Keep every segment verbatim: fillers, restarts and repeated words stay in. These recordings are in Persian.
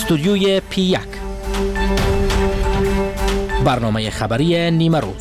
استودیوی پی یک، برنامه خبری نیمه روز.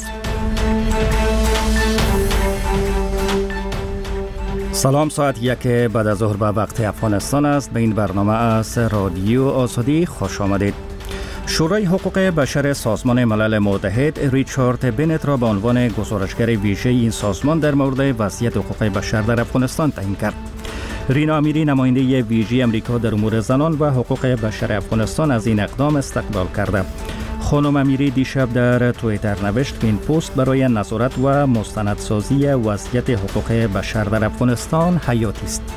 سلام، ساعت یک بعد از ظهر به وقت افغانستان است. به این برنامه از رادیو آزادی خوش آمدید. شورای حقوق بشر سازمان ملل متحد ریچارد بنت را به عنوان گزارشگر ویژه این سازمان در مورد وضعیت حقوق بشر در افغانستان تعیین کرد. رینا امیری، نماینده ویژه امریکا در امور زنان و حقوق بشر افغانستان، از این اقدام استقبال کرده. خانم امیری دیشب در توییتر نوشت که این پست برای نظارت و مستندسازی وضعیت حقوق بشر در افغانستان حیاتی است.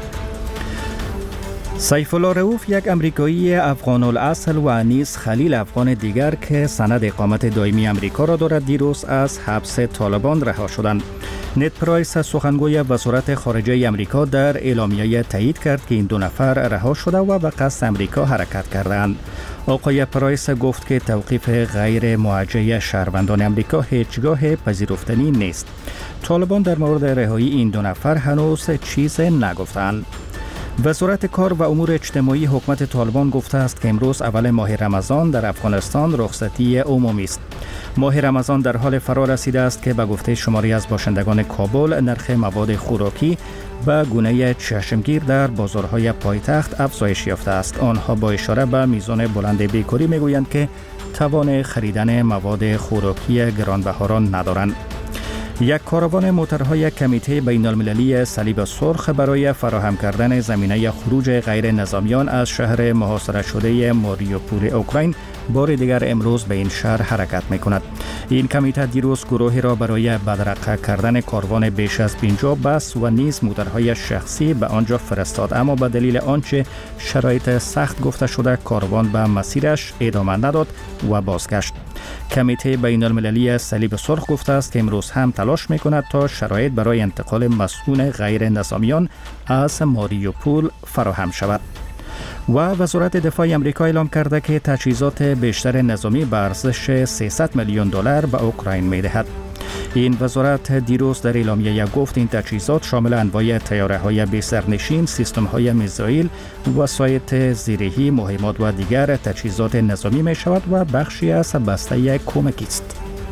سیف الله رؤوف، یک امریکایی افغان الاصل، و انیس خلیل، افغان دیگر که سند اقامت دائمی امریکا را دارد، دیروز از حبس طالبان رها شدند. نت پرایس، سخنگوی وزارت خارجه امریکا، در اعلامیه تایید کرد که این دو نفر رها شده و به قصد امریکا حرکت کردند. آقای پرایس گفت که توقیف غیر موجه شهروندان امریکا هیچگاه پذیرفتنی نیست. طالبان در مورد رهایی این دو نفر هنوز چیز نگفتند. وزارت کار و امور اجتماعی حکومت طالبان گفته است که امروز اول ماه رمضان در افغانستان رخصتی عمومی است. ماه رمضان در حال فرا رسیده است که به گفته شماری از باشندگان کابل، نرخ مواد خوراکی به گونه چشمگیر در بازارهای پایتخت افزایش یافته است. آنها با اشاره به میزان بلند بیکاری میگویند که توان خریدن مواد خوراکی گرانبهاران ندارند. یک کاروان موترهای کمیته بین المللی صلیب سرخ برای فراهم کردن زمینه خروج غیر نظامیان از شهر محاصره شده ماریوپول اوکراین بار دیگر امروز به این شهر حرکت می کند. این کمیته دیروز گروهی را برای بدرقه کردن کاروان بیش از پنجاه بس و نیز موترهای شخصی به آنجا فرستاد، اما به دلیل آنچه شرایط سخت گفته شده کاروان به مسیرش ادامه نداد و بازگشت. کمیته بین المللی صلیب سرخ گفته است که امروز هم تلاش می کند تا شرایط برای انتقال مسئول غیر نظامیان از ماریوپول فراهم شود. و وزارت دفاع آمریکا اعلام کرده که تجهیزات بیشتر نظامی به ارزش سیصد میلیون دلار به اوکراین می دهد. این وزارت دیروز در اعلامیه گفت این تجهیزات شامل انواع طیاره‌های بی سرنشین، سیستم‌های میزایل، وسایط زیرهی، مهمات و دیگر تجهیزات نظامی می شود و بخشی از بسته کمکی است.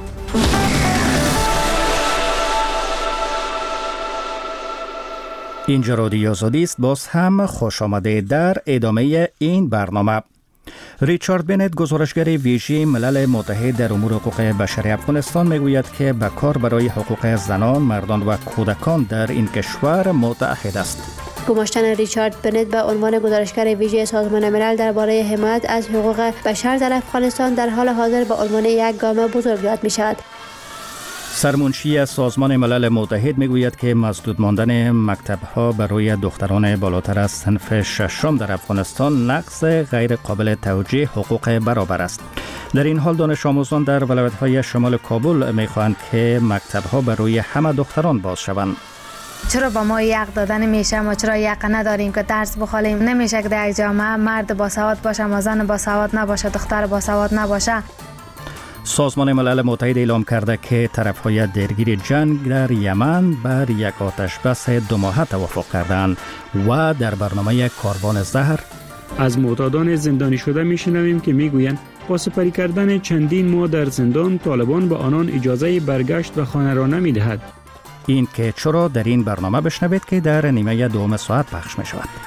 اینجا رادیو آزادی است. باز هم خوش آمده در ادامه این برنامه. ریچارد بنت، گزارشگر ویژه ملل متحد در امور حقوق بشر افغانستان، میگوید که به کار برای حقوق زنان، مردان و کودکان در این کشور متحد است. گماشتن ریچارد بنت به عنوان گزارشگر ویژه سازمان ملل درباره حمایت از حقوق بشر در افغانستان در حال حاضر به عنوان یک گام بزرگ یاد می شود. سرمنشی سازمان ملل متحد میگوید که مسدود ماندن مکتب‌ها برای دختران بالاتر از صنف ششم در افغانستان نقض غیر قابل توجیه حقوق برابر است. در این حال دانش آموزان در ولایت‌های شمال کابل می‌خواهند که مکتب‌ها برای همه دختران باز شوند. چرا با ما یق داده نمیشه؟ ما چرا یق نداریم که درس بخوانیم؟ نمیشه که در یک جامعه مرد با سواد باشه، زن با سواد نباشه، دختر با سواد نباشه. سازمان ملل متحد اعلام کرده که طرف‌های درگیر جنگ در یمن بر یک آتش بس دو ماهه توافق کردند. و در برنامه کاروان زهر از معتادان زندانی شده میشنویم که میگویند با سپری کردن چندین ماه در زندان، طالبان به آنان اجازه برگشت به خانه را نمیدهد. این که چرا در این برنامه بشنوید که در نیمه دوم ساعت پخش می شود.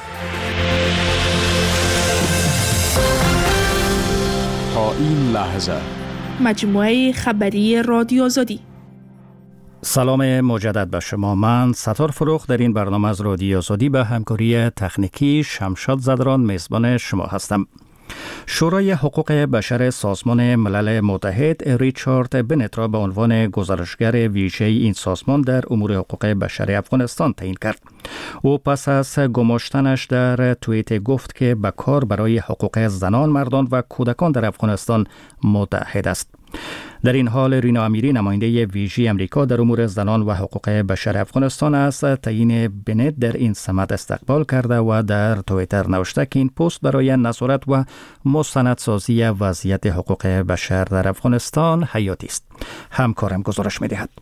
تا این لحظه مجموعه خبری رادیو آزادی. سلام مجدد به شما. من ستار فروخ در این برنامه از رادیو آزادی به همکاری تکنیکی شمشاد زدران میزبان شما هستم. شورای حقوق بشر سازمان ملل متحد ریچارد بنت را به عنوان گزارشگر ویژه این سازمان در امور حقوق بشر افغانستان تعیین کرد. او پس از گماشتنش در توییت گفت که به کار برای حقوق زنان، مردان و کودکان در افغانستان متحد است. در این حال رینا امیری، نماینده ویژه امریکا در امور زنان و حقوق بشر افغانستان، از تعیین بنت در این سمت استقبال کرده و در توییتر نوشته که این پست برای نظارت و مستندسازی وضعیت حقوق بشر در افغانستان حیاتی است. همکارم گزارش می‌دهد.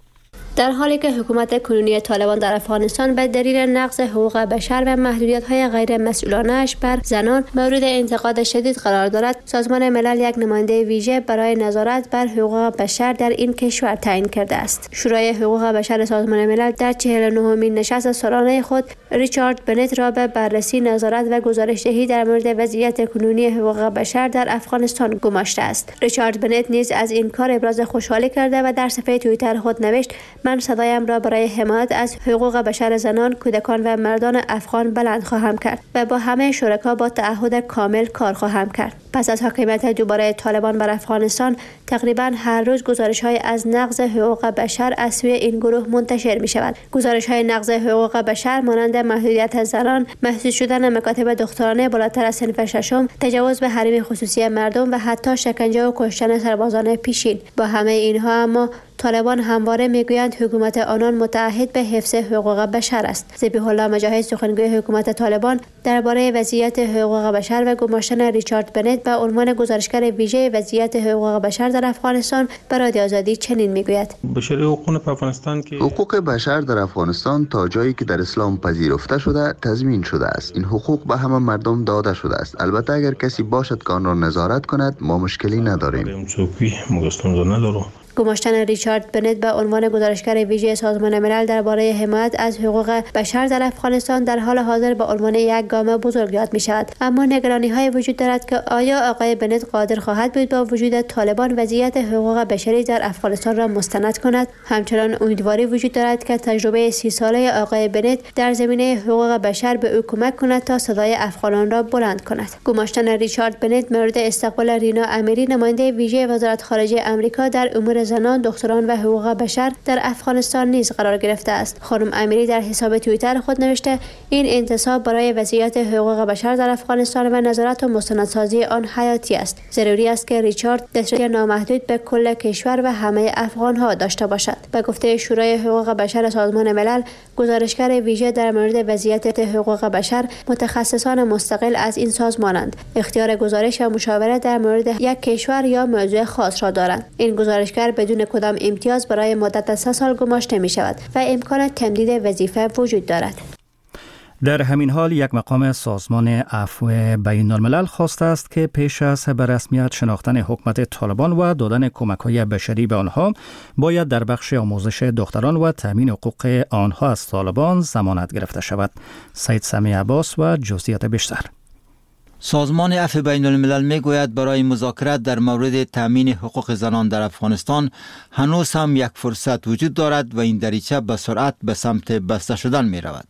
در حالی که حکومت کنونی طالبان در افغانستان به دلیل نقض حقوق بشر و محدودیت‌های غیر مسئولانه‌اش بر زنان مورد انتقاد شدید قرار دارد، سازمان ملل یک نماینده ویژه برای نظارت بر حقوق بشر در این کشور تعیین کرده است. شورای حقوق بشر سازمان ملل در چهل و نهمین نشست سالانه خود ریچارد بنت را به بررسی، نظارت و گزارش‌دهی در مورد وضعیت کنونی حقوق بشر در افغانستان گماشته است. ریچارد بنت نیز از این کار ابراز خوشحالی کرده و در صفحه توییتر خود نوشت: من صدایم را برای حمایت از حقوق بشر زنان، کودکان و مردان افغان بلند خواهم کرد و با همه شرکا با تعهد کامل کار خواهم کرد. پس از حاکمیت دوباره طالبان بر افغانستان، تقریبا هر روز گزارش‌های از نقض حقوق بشر از سوی این گروه منتشر می‌شود. گزارش‌های نقض حقوق بشر مانند محدودیت زنان، محدود شدن مکاتب دخترانه بالاتر از صنف ششم، تجاوز به حریم خصوصی مردم و حتی شکنجه و کشتن سربازان پیشین. با همه اینها اما طالبان همواره میگویند حکومت آنان متعهد به حفظ حقوق بشر است. ذبیح الله مجاهد، سخنگوی حکومت طالبان، درباره وضعیت حقوق بشر و گماشتن ریچارد بنت به عنوان گزارشگر ویژه وضعیت حقوق بشر در افغانستان به رادیو آزادی چنین میگوید: حقوق بشر در افغانستان تا جایی که در اسلام پذیرفته شده تضمین شده است. این حقوق به همه مردم داده شده است. البته اگر کسی باشد که آن را نظارت کند، ما مشکلی نداریم. گماشتن ریچارد بنت به عنوان گزارشگر ویژه سازمان ملل درباره حمایت از حقوق بشر در افغانستان در حال حاضر به عنوان یک گام بزرگ یاد می شود. اما نگرانی های وجود دارد که آیا آقای بنت قادر خواهد بود با وجود طالبان وضعیت حقوق بشری در افغانستان را مستند کند؟ همچنان امیدواری وجود دارد که تجربه سی ساله آقای بنت در زمینه حقوق بشر به او کمک کند تا صدای افغانان را بلند کند. گماشتن ریچارد بنت مورد استقبال رینا امیری، نماینده ویژه وزارت خارجه آمریکا در امور زنان، دختران و حقوق بشر در افغانستان نیز قرار گرفته است. خانم امیری در حساب توییتر خود نوشته: این انتصاب برای وضعیت حقوق بشر در افغانستان و نظارت و مستندسازی آن حیاتی است. ضروری است که ریچارد دسترسی نامحدود به کل کشور و همه افغان‌ها داشته باشد. به گفته شورای حقوق بشر سازمان ملل، گزارشگر ویژه در مورد وضعیت حقوق بشر متخصصان مستقل از این سازمانند. اختیار گزارش و مشاوره در مورد یک کشور یا موضوع خاص را دارند. این گزارشگر بدون کدام امتیاز برای مدت سه سال گماشته می شود و امکان تمدید وظیفه وجود دارد. در همین حال یک مقام سازمان عفو بین الملل خواسته است که پیش از به رسمیت شناختن حکومت طالبان و دادن کمک‌های بشری به آنها باید در بخش آموزش دختران و تامین حقوق آنها از طالبان ضمانت گرفته شود. سید سمی عباس و جزئیات بیشتر. سازمان عفو بین الملل می گوید برای مذاکرات در مورد تامین حقوق زنان در افغانستان هنوز هم یک فرصت وجود دارد و این دریچه به سرعت به سمت بسته شدن می رود.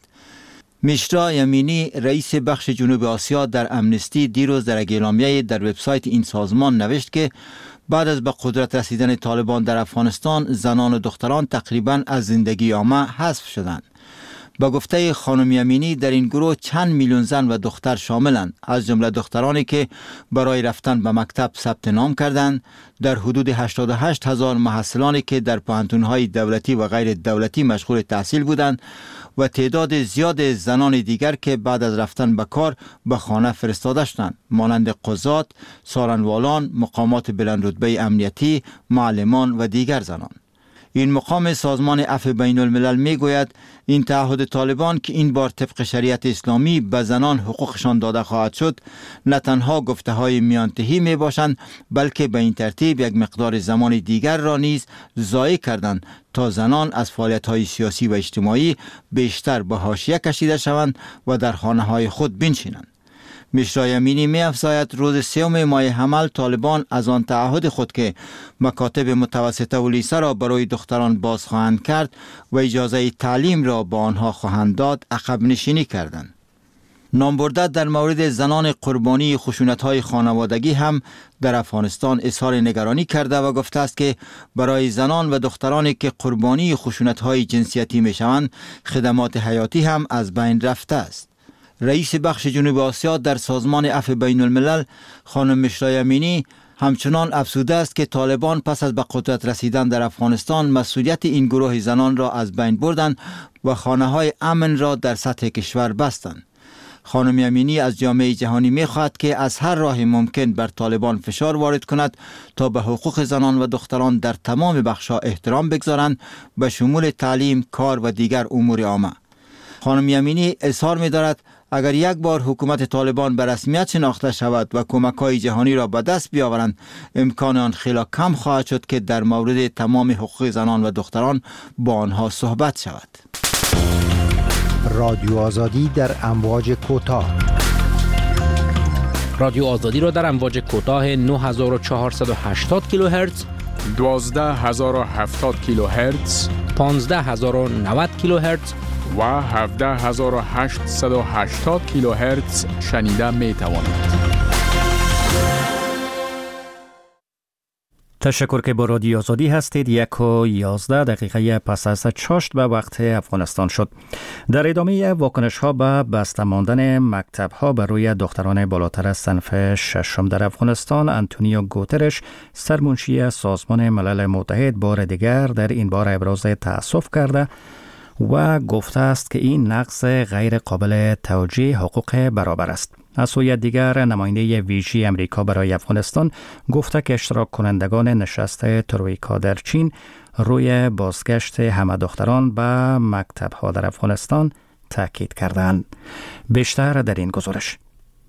میشرا یمینی، رئیس بخش جنوب آسیا در امنستی، دیروز در اعلامیه در وبسایت این سازمان نوشت که بعد از به قدرت رسیدن طالبان در افغانستان، زنان و دختران تقریباً از زندگی عامه حذف شدند. با گفته خانم یمینی، در این گروه چند میلیون زن و دختر شاملند، از جمله دخترانی که برای رفتن به مکتب ثبت نام کردند. در حدود هشتاد و هشت هزار محصلانی که در پوهنتون‌های دولتی و غیر دولتی مشغول تحصیل بودند و تعداد زیاد زنان دیگر که بعد از رفتن به کار به خانه فرستاده شدند، مانند قضات، سارنوالان، مقامات بلند رتبه امنیتی، معلمان و دیگر زنان. این مقام سازمان عفو بین الملل می گوید این تعهد طالبان که این بار طبق شریعت اسلامی به زنان حقوقشان داده خواهد شد، نه تنها گفته های میانتهی می باشند، بلکه به این ترتیب یک مقدار زمان دیگر را نیز ضایع کردند تا زنان از فعالیت های سیاسی و اجتماعی بیشتر به حاشیه کشیده شوند و در خانه های خود بنشینند. میشرا یمینی می افزاید روز سوم ماه حمل طالبان از آن تعهد خود که مکاتب متوسطه و لیسه را برای دختران باز خواهند کرد و اجازه تعلیم را با آنها خواهند داد عقب نشینی کردند. نامبرده در مورد زنان قربانی خشونت‌های خانوادگی هم در افغانستان اظهار نگرانی کرده و گفته است که برای زنان و دخترانی که قربانی خشونت‌های جنسیتی می‌شوند، خدمات حیاتی هم از بین رفته است. رئیس بخش جنوب آسیا در سازمان عفو بین الملل خانم میشرا یمینی همچنان افسوده است که طالبان پس از به قدرت رسیدن در افغانستان مسئولیت این گروه زنان را از بین بردند و خانه‌های امن را در سطح کشور بستند. خانم یمینی از جامعه جهانی می‌خواهد که از هر راه ممکن بر طالبان فشار وارد کند تا به حقوق زنان و دختران در تمام بخش‌ها احترام بگذارند، به شمول تعلیم، کار و دیگر امور عامه. خانم یمینی اظهار می‌دارد اگر یک بار حکومت طالبان به رسمیت شناخته شود و کمک‌های جهانی را به دست بیاورند، امکان آن خیلی کم خواهد شد که در مورد تمام حقوق زنان و دختران با آنها صحبت شود. رادیو آزادی در امواج کوتاه. رادیو آزادی را در امواج کوتاه نه هزار و چهارصد و هشتاد کیلوهرتز، دوازده هزار و هفتاد کیلوهرتز، پانزده هزار و نود کیلوهرتز و هفده هزار و هشتصد و هشتاد کیلوهرتز شنیده می توانید. تشکر که با رادیو آزادی هستید. یک و یازده دقیقه پس از چاشت به وقت افغانستان شد. در ادامه واکنش ها به بسته ماندن مکتب ها بر روی دختران بالاتر از صنف ششم در افغانستان، آنتونیو گوترش، سرمنشی سازمان ملل متحد، بار دیگر در این بار ابراز تأسف کرده و گفته است که این نقض غیر قابل توجیه حقوق برابر است. از سوی دیگر نماینده ویژه امریکا برای افغانستان گفته که اشتراک کنندگان نشست ترویکا در چین روی بازگشت همه دختران به مکتب ها در افغانستان تاکید کردند. بیشتر در این گزارش.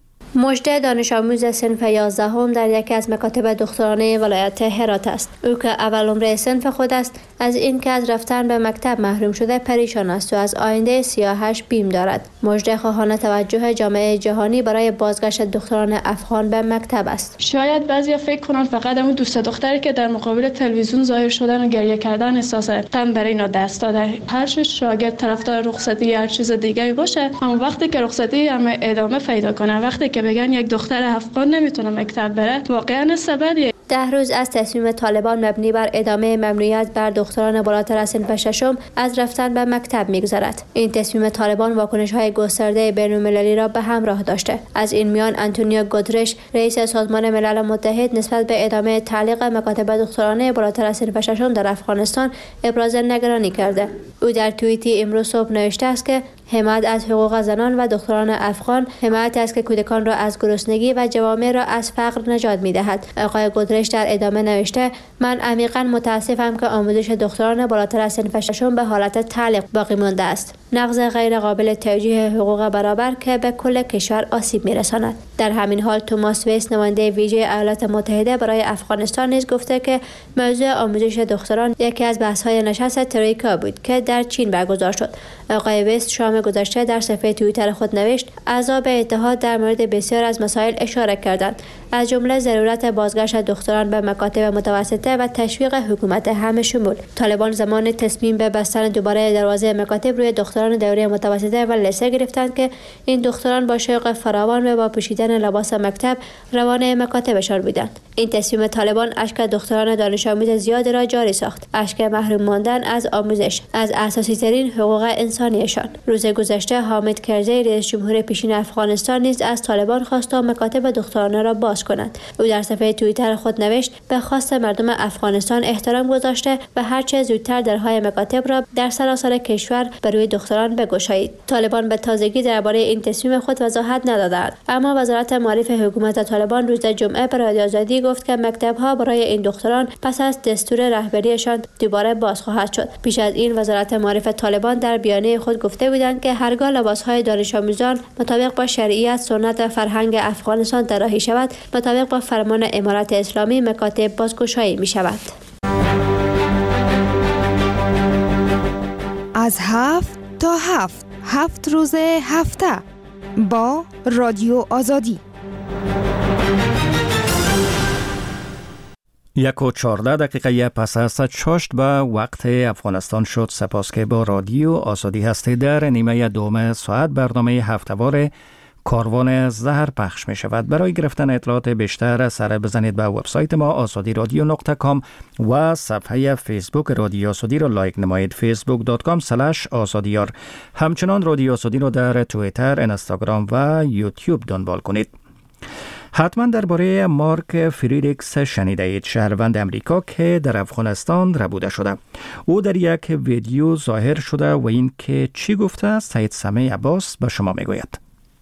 مجده دانش آموز صنف یازدهم در یکی از مکاتب دخترانه ولایت هرات است. او که اول عمره صنف خود است، از این که از رفتن به مکتب محروم شده پریشان است و از آینده سیاهش بیم دارد. مجده خواهان توجه جامعه جهانی برای بازگشت دختران افغان به مکتب است. شاید بعضیا فکر کنند فقط اون دوست دختری که در مقابل تلویزیون ظاهر شدن و گریه کردن احساس غم برای اینا دست داده. هر شاگرد طرفدار رخصتی هر چیز دیگه باشه، اما وقتی که رخصتی هم ادامه پیدا کنه، وقتی که بگن یک دختر افغان نمیتونه مکتب بره، واقعا سببیه. ده روز از تصمیم طالبان مبنی بر ادامه ممنوعیت بر دختران بالاتر از صنف ششم از رفتن به مکتب میگذرد. این تصمیم طالبان واکنش‌های گسترده بین‌المللی را به همراه داشته. از این میان آنتونیو گوترش، رئیس سازمان ملل متحد، نسبت به ادامه تعلیق مکاتب دخترانه بالاتر از صنف ششم در افغانستان ابراز نگرانی کرده. او در توییتی امروز صبح نوشته است که حمایت از حقوق زنان و دختران افغان حمایت است که کودکان را از گرسنگی و جوامع را از فقر نجات می‌دهد. آقای گودرش در ادامه نوشته: من عمیقاً متاسفم که آموزش دختران بالاتر از صنف ششم به حالت تعلیق باقی مانده است. نقض غیر قابل توجیه حقوق برابر که به کل کشور آسیب می‌رساند. در همین حال توماس ویس، نماینده ویژه ایالات متحده برای افغانستان، نیز گفته که موضوع آموزش دختران یکی از بحث‌های نشست ترویکا بود که در چین برگزار شد. آقای ویس شام گذشته در صفحه توییتر خود نوشت: اعضا به اتحاد در مورد بسیار از مسائل اشاره کردند، از جمله ضرورت بازگشت دختران به مکاتب متوسطه و تشویق حکومت همه شمول. طالبان زمان تصمیم به بستن دوباره دروازه مکاتب روی دختران دوره متوسطه و لیسه گرفتند که این دختران با شوق فراوان و با پوشیدن لباس مکتب روانه مکاتبشان بودند. این تصمیم طالبان اشک دختران دانش آموز زیادی را جاری ساخت، اشک محروم ماندن از آموزش، از اساسی ترین حقوق انسانیشان. روز گذشته حامد کرزی، رئیس جمهور پیشین افغانستان، نیز از طالبان خواست تا مکاتب دخترانه را باز کنند. او در صفحه توییتر خود نوشت: به خواست مردم افغانستان احترام گذاشته و هر چه زودتر درهای مکاتب را در سراسر کشور بر روی دختران بگشایید. طالبان به تازگی درباره این تصمیم خود وضاحت ندادند، اما وزارت معارف حکومت طالبان روز جمعه به رادیو آزادی گفت که مکتب‌ها برای این دختران پس از دستور رهبریشان دوباره باز خواهد شد. پیش از این وزارت معارف طالبان در بیانیه خود گفته بودند که هرگاه لباس‌های دانش آموزان مطابق با شریعت، سنت و فرهنگ افغانستان طراحی شود، مطابق با فرمان امارت اسلامی مکاتب بازگشایی می شود. از هفت تا هفت هفت روز هفته با رادیو آزادی. یک و چهارده دقیقه پس از چاشت به وقت افغانستان شد. سپاس که با رادیو آزادی هستید. در نیمه دوم ساعت برنامه هفته‌وار کاروان زهر پخش می شود. برای گرفتن اطلاعات بیشتر سر بزنید به وبسایت ما آزادی رادیو نقطه کام و صفحه فیسبوک رادیو آزادی را لایک نمایید، فیسبوک دات کام اسلش آزادیار. همچنان رادیو آزادی را در توییتر، اینستاگرام و یوتیوب دنبال کنید. حتما درباره مارک فریدریکس شنیده اید، شهروند امریکا که در افغانستان ربوده شده. او در یک ویدیو ظاهر شده و این که چی گفته است سید سمیع عباس به شما میگوید.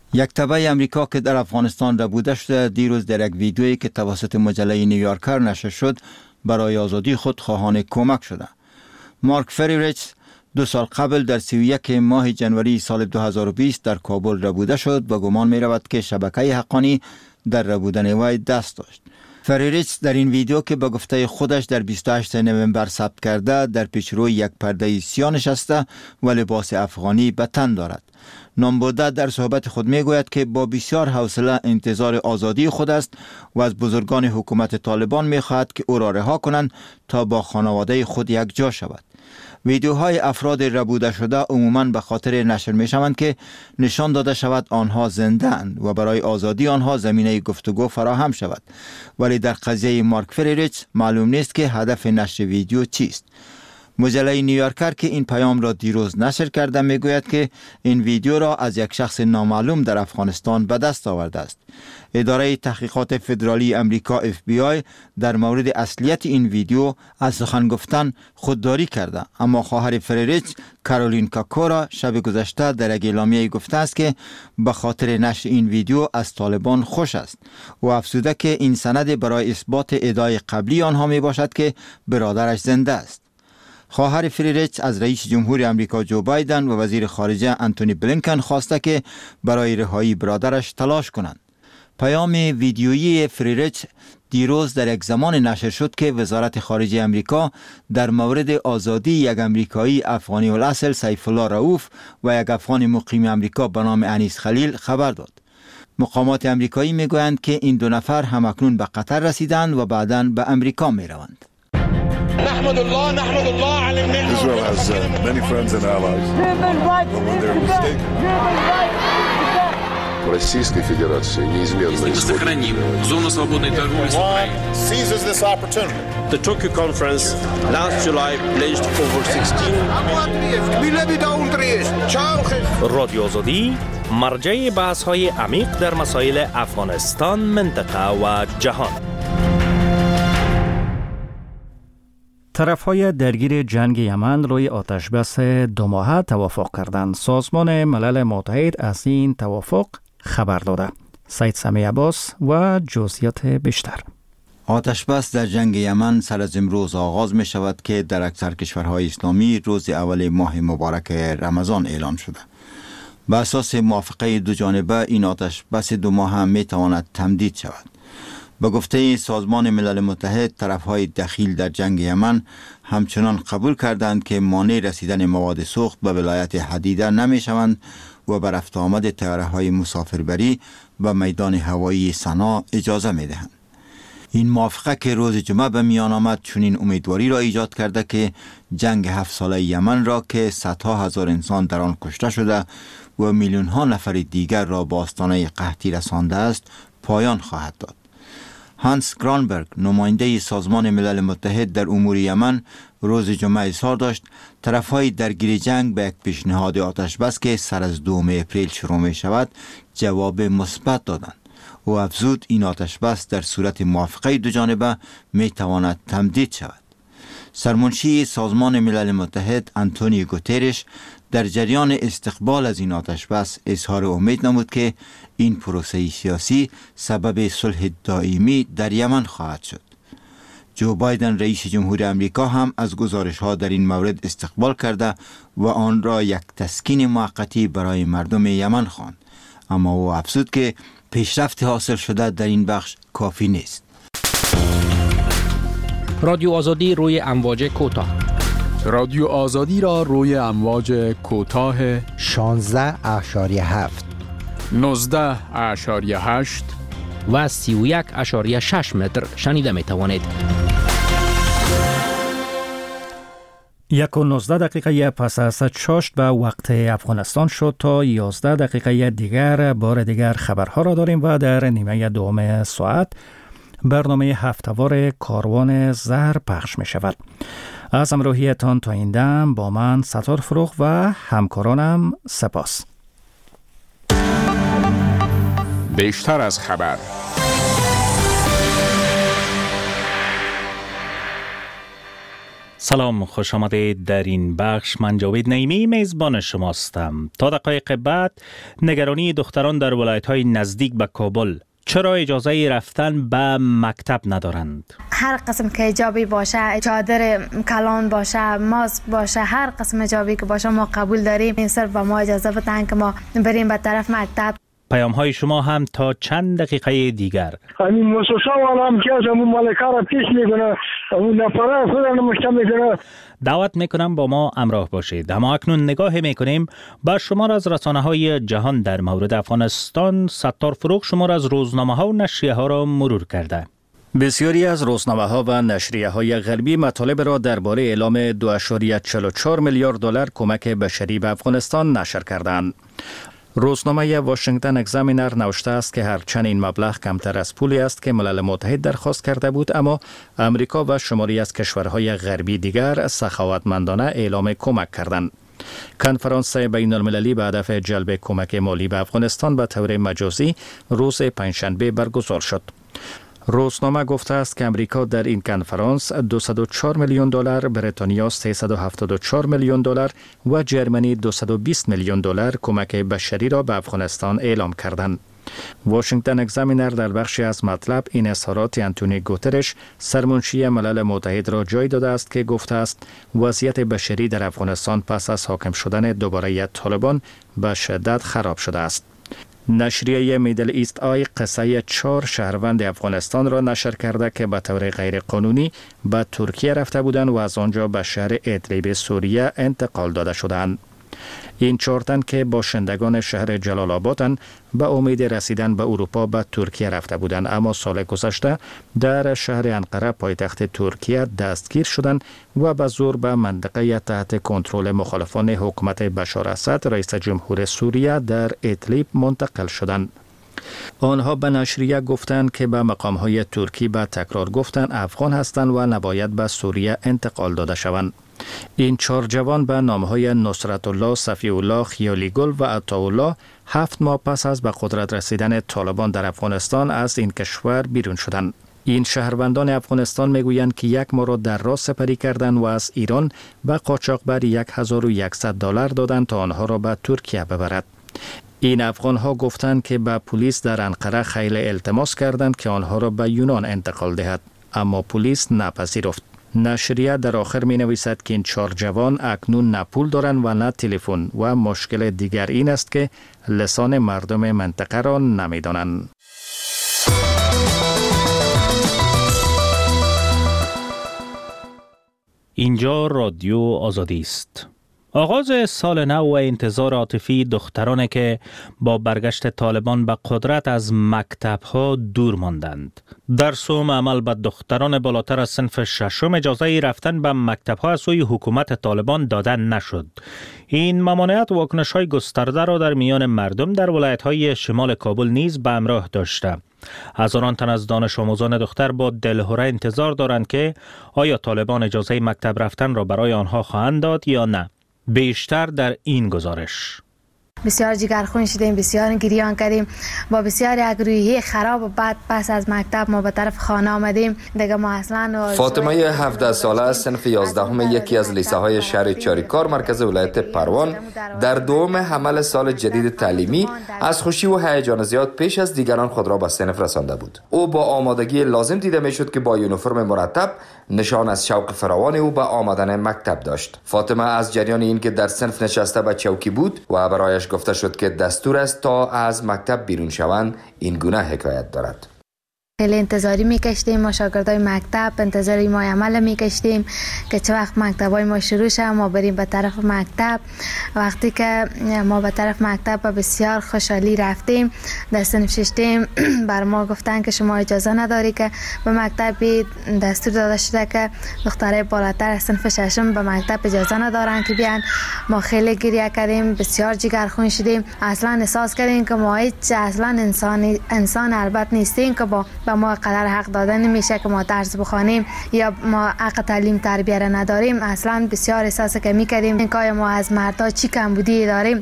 یک تبع امریکا که در افغانستان ربوده شده دیروز در یک ویدیویی که توسط مجله نیویورکر نشر شد برای آزادی خود خواهان کمک شده. مارک فریریچ دو سال قبل در سی و یک ماه جنوری سال دو هزار و بیست در کابل ربوده شد و گمان می رود که شبکه حقانی در ربودن وی دست داشت. فریریچ در این ویدیو که به گفته خودش در بیست و هشتم نوامبر ثبت کرده در پیشروی یک پرده سیاه نشسته و لباس افغانی به تن دارد. نامبرده در صحبت خود می گوید که با بسیار حوصله انتظار آزادی خود است و از بزرگان حکومت طالبان می خواهد که او را رها کنند تا با خانواده خود یک جا شود. ویدیوهای افراد ربوده شده عموماً به خاطر نشر می شوند که نشان داده شود آنها زنده اند و برای آزادی آنها زمینه گفتگو فراهم شود. ولی در قضیه مارک فریریچ معلوم نیست که هدف نشر ویدیو چیست. مجله نیویورکر که این پیام را دیروز نشر کرده می گوید که این ویدیو را از یک شخص نامعلوم در افغانستان به دست آورده است. اداره تحقیقات فدرالی امریکا اف بی آی در مورد اصلیت این ویدیو از سخن گفتن خودداری کرده، اما خواهر فریریچ کارولین کاکورا شب گذشته در یک اعلامیه گفته است که به خاطر نشر این ویدیو از طالبان خوش است و افزوده که این سند برای اثبات ادعای قبلی آنها می باشد که برادرش زنده است. خواهر فریریچ از رئیس جمهور امریکا جو بایدن و وزیر خارجه انتونی بلینکن خواسته که برای رهایی برادرش تلاش کنند. پیام ویدیویی فریریچ دیروز در یک زمان نشر شد که وزارت خارجه امریکا در مورد آزادی یک امریکایی افغانی الاصل سیف الله رؤوف و یک افغان مقیم امریکا به نام انیس خلیل خبر داد. مقامات امریکایی میگویند که این دو نفر همکنون به قطر رسیدند و بعداً به امریکا میروند. نحمد الله نحمد الله على النعمة. Israel has uh, many friends and allies. But when they're mistaken. Российской Федерации неизменно сохраним зону свободной торговли с Украиной. Seizes this opportunity. The Tokyo conference last July pledged over sixteen. رادیو آزادی مرجع بحث‌های عمیق در مسائل افغانستان، منطقه و جهان. طرف‌های درگیر جنگ یمن روی آتشبس دو ماهه توافق کردند. سازمان ملل متحد از این توافق خبر داده. سید سمی عباس و جزئیات بیشتر. آتشبس در جنگ یمن سر از امروز آغاز می شود که در اکثر کشورهای اسلامی روز اول ماه مبارک رمضان اعلان شده. به اساس موافقه دو جانبه این آتشبس دو ماهه می تواند تمدید شود. به گفته سازمان ملل متحد، طرفهای دخیل در جنگ یمن همچنان قبول کردند که مانع رسیدن مواد سوخت به ولایت حدیده نمی شوند و به رفت آمد طیاره‌های مسافربری و میدان هوایی صنعا اجازه می دهند. این موافقه که روز جمعه به میان آمد چنین امیدواری را ایجاد کرده که جنگ هفت ساله یمن را که صدها هزار انسان در آن کشته شده و میلیون ها نفر دیگر را به آستانه قحطی رسانده است پایان خواهد داد. هانس گرانبرگ، نماینده سازمان ملل متحد در امور یمن، روز جمعه اظهار داشت طرفهای درگیر جنگ به یک پیشنهاد آتشبس که سر از دوم اپریل شروع می شود جواب مثبت دادند و افزود این آتشبس در صورت موافقه دو جانبه می تواند تمدید شود. سرمنشی سازمان ملل متحد انتونیو گوترش در جریان استقبال از این آتشبس اظهار امید نمود که این پروسه سیاسی سبب صلح دائمی در یمن خواهد شد. جو بایدن رئیس جمهور امریکا هم از گزارش ها در این مورد استقبال کرده و آن را یک تسکین موقتی برای مردم یمن خواند، اما او افزود که پیشرفت حاصل شده در این بخش کافی نیست. رادیو آزادی روی امواج کوتاه. رادیو آزادی را روی امواج کوتاه شانزده اشاری هفت، نوزده اشاری هشت و سی و یک اشاری شش متر شنیده می توانید. یک و نوزده دقیقه پس از شش به وقت افغانستان شد. تا یازده دقیقه دیگر بار دیگر خبرها را داریم و در نیمه دوم ساعت برنامه هفته‌وار کاروان زهر پخش می شود. از همراهیتان تا این دم با من ستار فروغ و همکارانم سپاس. بیشتر از خبر. سلام، خوش آمدید در این بخش. من جاوید نعیمی میزبان شماستم. تا دقایق بعد نگرانی دختران در ولایت‌های نزدیک به کابل، چرا اجازه رفتن به مکتب ندارند؟ هر قسم که حجابی باشه، چادر کلان باشه، ماسک باشه، هر قسم حجابی که باشه ما قبول داریم. این صرف به ما اجازه بدن که ما بریم به طرف مکتب. پیام های شما هم تا چند دقیقه دیگر. همین مؤسسه والا هم که از همون مالکه را پیش میکنه، همون نفره خودم مشکل میکنه. دعوت میکنم با ما همراه باشید. اما اکنون نگاه میکنیم با شمار از رسانه های جهان در مورد افغانستان. ستار فروغ شمار از روزنامه ها و نشریه ها را مرور کرده. بسیاری از روزنامه ها و نشریه های غربی مطالب را درباره اعلام دو ممیز چهل و چهار میلیارد دلار کمک بشری به افغانستان نشر کردند. روزنامه واشنگتن اگزامینر نوشته است که هرچند این مبلغ کمتر از پولی است که ملل متحد درخواست کرده بود، اما امریکا و شماری از کشورهای غربی دیگر سخاوتمندانه اعلام کمک کردند. کنفرانس بین المللی به هدف جلب کمک مالی به افغانستان به طور مجازی روز پنجشنبه برگزار شد. روزنامه گفته است که امریکا در این کنفرانس دویست و چهار میلیون دلار، بریتانیا سیصد و هفتاد و چهار میلیون دلار و جرمنی دویست و بیست میلیون دلار کمک بشری را به افغانستان اعلام کردند. واشنگتن اگزامینر در بخشی از مطلب این اظهارات انتونی گوترش، سرمنشی ملل متحد را جای داده است که گفته است وضعیت بشری در افغانستان پس از حاکم شدن دوباره طالبان به شدت خراب شده است. نشریه میدل ایست آی قصه چهار شهروند افغانستان را نشر کرده که به طور غیر قانونی به ترکیه رفته بودند و از آنجا به شهر ادلیب سوریه انتقال داده شدند. این چهار تن که باشندگان شهر جلال آبادند به امید رسیدن به اروپا به ترکیه رفته بودند، اما سال گذشته در شهر انقره پایتخت ترکیه دستگیر شدند و به زور به منطقه تحت کنترل مخالفان حکومت بشار اسد رئیس جمهور سوریه در ادلیب منتقل شدند. آنها به نشریه گفتند که به مقامهای ترکی به تکرار گفتند افغان هستند و نباید به سوریه انتقال داده شوند. این چهار جوان به نامهای نصرت الله، صفی الله، خیالی گل و عطاالله هفت ماه پس از به قدرت رسیدن طالبان در افغانستان از این کشور بیرون شدند. این شهروندان افغانستان میگویند که یک ماه را در راه سپری کردند و از ایران به قاچاقبر یک هزار و صد دلار دادند تا آنها را به ترکیه ببرد. این افغان ها گفتند که به پلیس در انقره خیلی التماس کردند که آنها را به یونان انتقال دهد، اما پلیس نپذیرفت. نشریه در آخر می نویسد که این چهار جوان اکنون نه پول دارند و نه تلفن و مشکل دیگر این است که لسان مردم منطقه را نمی دانند. اینجا رادیو آزادی است. آغاز سال نو و انتظار عاطفی دخترانی که با برگشت طالبان به قدرت از مکتب‌ها دور ماندند. در سوم عمل به دختران بالاتر از صنف ششم اجازه رفتن به مکتب‌ها از سوی حکومت طالبان داده نشد. این ممانعت واکنش‌های گسترده را در میان مردم در ولایت‌های شمال کابل نیز به همراه داشته. هزاران تن از دانش آموزان دختر با دلهره انتظار دارند که آیا طالبان اجازه مکتب رفتن را برای آنها خواهند داد یا نه. بیشتر در این گزارش. بسیار جگرخون شدیم، بسیار گریان کردیم، با بسیار یک روحیه خراب و بعد پس از مکتب ما به طرف خانه آمدیم. دیگه ما اصلا فاطمه هفده ساله از صنف یازدهم یکی از لیسه های شهر چاریکار مرکز ولایت پروان در دوم حمل سال جدید تعلیمی از خوشی و هیجان زیاد پیش از دیگران خود را به صنف رسانده بود. او با آمادگی لازم دیده میشد که با یونیفرم مرتب نشان از شوق فراوان او به آمدن مکتب داشت. فاطمه از جریان این که در صنف نشسته به چوکی بود و برایش گفته شد که دستور است تا از مکتب بیرون شوند، این گونه حکایت دارد. خیلی انتظاری میکشتیم، ما شاگردای مکتب انتظاری ما عمل میکشتیم که چه وقت مکتبای ما شروع شه ما بریم به طرف مکتب. وقتی که ما به طرف مکتب با بسیار خوشحالی رفتیم، در صنف ششم بر ما گفتن که شما اجازه نداری که به مکتب بید. دستور داده شده که دخترای بالاتر از صنف ششم به مکتب اجازه ندارن که بیان. ما خیلی گریه کردیم، بسیار جگرخون شدیم، اصلا احساس کردیم که ما هیچ اصلا انسان انسان البته نیستیم که با به ما قدر حق داده نمیشه که ما درس بخوانیم یا ما حق تعلیم تربیه را نداریم. اصلا بسیار احساس که میکردیم این که ما از مردا چی کمبودی داریم.